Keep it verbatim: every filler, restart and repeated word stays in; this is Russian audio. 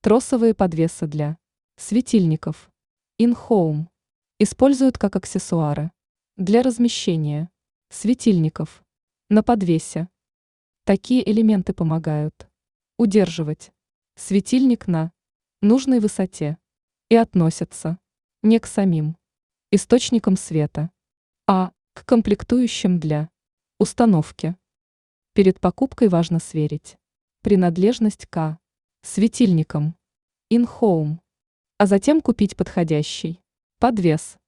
Тросовые подвесы для светильников in-home используют как аксессуары для размещения светильников на подвесе. Такие элементы помогают удерживать светильник на нужной высоте и относятся не к самим источникам света, а к комплектующим для установки. Перед покупкой важно сверить принадлежность к светильникам in-home, а затем купить подходящий подвес.